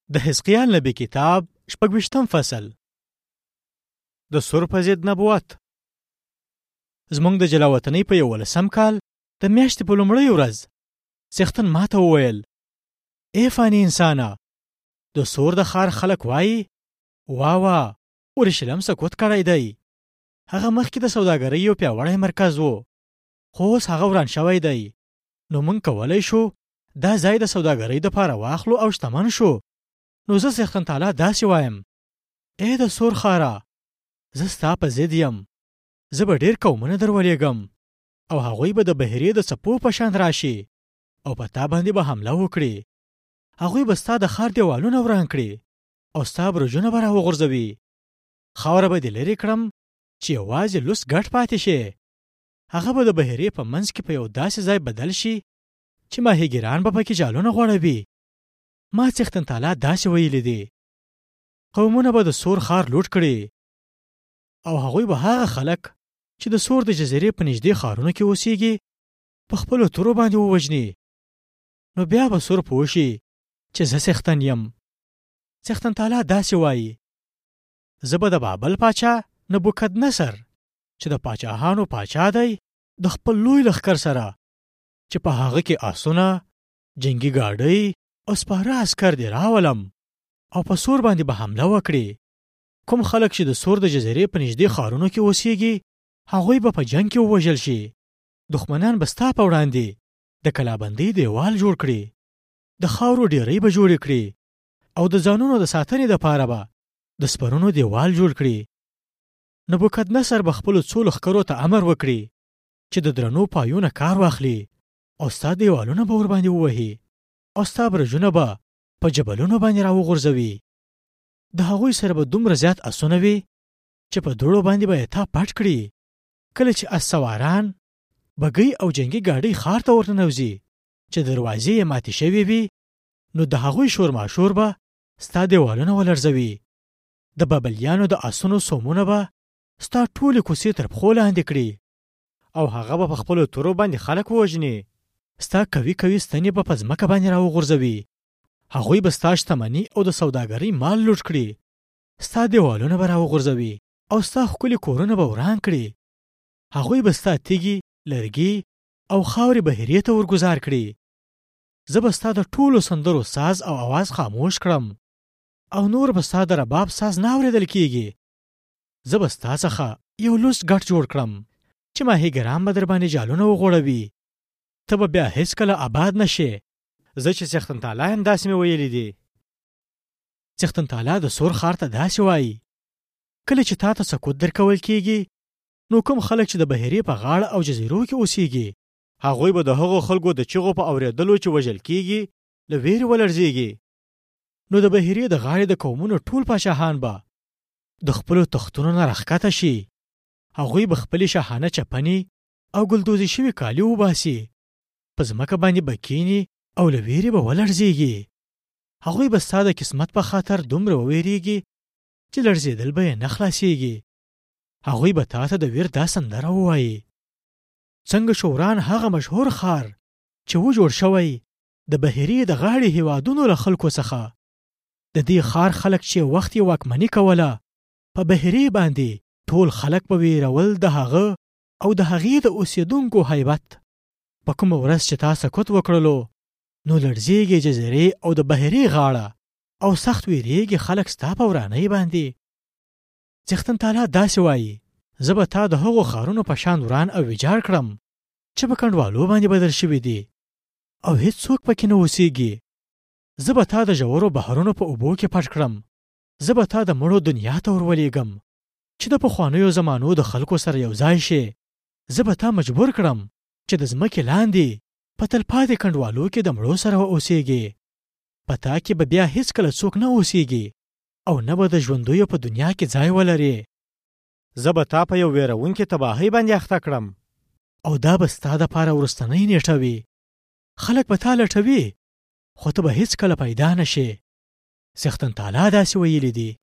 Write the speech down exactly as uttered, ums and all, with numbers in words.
د حزقیال نبی کتاب شپږویشتم فصل. د سور په ضد نبوت. زموږ د جلاوطنۍ په یولسم کال د میاشتې په لومړۍ ورځ څښتن ماته وویل: ای فاني انسانه، د سور د ښار خلک وایي وا وا اورشلیم سقوط کړی دی. هغه مخکې د سوداګرۍ یو پیاوړی مرکز و، خو اوس هغه وران شوی دی. نو موږ کولی شو دا ځای د سوداګرۍ دپاره واخلو او شتمن شو. نو زه څښتن تعالی داسې وایم: ای د سور ښاره، زه ستا په ضد یم. زه به ډېر قومونه درولېږم او هغوی به د بحیرې د څپو په شان راشي او په تا باندې به حمله وکړي. هغوی به ستا د ښار دیوالونه وران کړي او ستا برجونه به راوغورځوي. خاوره به دې لرې کړم چې یوازې لوس ګټ پاتې شي. هغه به د بحیرې په منځ کې په یو داسې ځای بدل شي چې ماهیګیران به پکې جالونه غوړوي. ما څښتن تعالی داسې ویلي دي: قومونه به د سور ښار لوټ کړي او هغوی به هغه خلک چې د سور د جزیرې په نږدې ښارونو کې اوسېږي په خپلو تورو باندې ووژني. نو بیا به سور پوه شي چې زه څښتن یم. څښتن تعالی داسې وایي: زه به د بابل پاچا نبوکدنصر چې د پاچاهانو پاچا دی د خپل لوی لښکر سره چې په هغه کې آسونه، جنګي ګاډۍ او سپاره عسکر دې راولم او په سور باندې به حمله وکړي. کوم خلک چې د سور د جزیرې په نږدې ښارونو کې اوسېږي هغوی به په جنګ کې ووژل شي. دښمنان به ستا په وړاندې د کلابندۍ دیوال جوړ کړي، د خاورو ډیرۍ به جوړې کړي او د ځانونو د ساتنې دپاره به د سپرونو دیوال جوړ کړي. نبوکدنصر به خپلو څو لښکرو ته امر وکړي چې د درنو پایونه کار واخلي او ستا دیوالونه به ورباندې ووهي او ستا برجونه به په جبلونو باندې راوغورځوي. د هغوی سره به دومره زیات اسونه وي چې په دوړو باندې به یې تا پټ کړي. کله چې اس سواران، بګۍ او جنګي ګاډۍ ښار ته ورننوځي چې دروازې یې ماتې شوې وي، نو د هغوی شورماشور به ستا دیوالونه ولړزوي. د بابلیانو د اسونو سومونه به ستا ټولې کوڅې تر پښو لاندې کړي او هغه به په خپلو تورو باندې خلک ووژني. ستا کوي کوي ستنې به په ځمکه باندې راوغورځوي. هغوی به ستا شتمني او د سوداګرۍ مال لوټ کړي. ستا دیوالونه به راوغورځوي او ستا ښکلي کورونه به وران کړي. هغوی به ستا تیږې، لرګي او خاورې بحیرې ته ورګزار کړي. زه به ستا د ټولو سندرو ساز او اواز خاموش کړم او نور به ستا د رباب ساز نه اورېدل کیږي. زه به ستا څخه یو لوس ګټ جوړ کړم چې ماهیګران به در باندې جالونه وغوړوي. ته به بیا هیڅکله آباد نه شې. زه چې څښتن تعالی یم داسې مې ویلي دي. څښتن تعالی د سور ښار ته داسې وایي: کله چې تا ته سقوط درکول کیږي نو کوم خلک چې د بحیرې په غاړه او جزیرو کې اوسېږي هغوی به د هغو خلکو د چغو په اورېدلو چې وژل کیږي له ویرې ولړزېږي. نو د بحیرې د غاړې د قومونو ټول پاچاهان به د خپلو تختونو نه راښکته شي. هغوی به خپلې شاهانه چپنې او ګلدوزي شوي کالي وباسي، په ځمکه باندې به کښېني او له ویرې به ولړزېږي. هغوی به ستا د قسمت په خاطر دومره وویرېږي چې لړزېدل به یې نه خلاصېږي. هغوی به تا ته د ویر دا سندره ووایي: څنګه شوران هغه مشهور ښار چې و جوړ شوی د بحیرې د غاړې هیوادونو له خلکو څخه. د دې ښار خلک چې وخت یې واکمني کوله په بحیرې باندې ټول خلک به ویرول د هغه او د هغې د اوسېدونکو هیبت. په کومه ورځ چې تا سقوط وکړلو نو لړزېږي جزیرې او د بحیرې غاړه او سخت ویرېږي خلک ستا په ورانۍ باندې. څښتن تعالی داسې وایي: زه به تا د هغو ښارونو په شان وران او ویجاړ کړم چې په کنډوالو باندې بدل شوي دي او هیڅوک پکې نه اوسېږي. زه به تا د ژورو بحرونو په اوبو کې پټ کړم. زه به تا د مړو دنیا ته ورولېږم چې د پخوانیو زمانو د خلکو سره یو ځای شي. زه به تا مجبور کړم چې د ځمکې لاندې په تلپاتې کنډوالو کې د مړو سره اوسېږي. په تا کې به بیا هیڅکله څوک نه اوسېږي او نه به د ژوندیو په دنیا کې ځای ولري. زه به تا په یو ویرونکې تباهۍ باندې اخته کړم او دا به ستا دپاره وروستنۍ نیټه وي. خلک به تا لټوي خو ته به هیڅکله پیدا نه شې. څښتن تعالی داسې ویلي دي: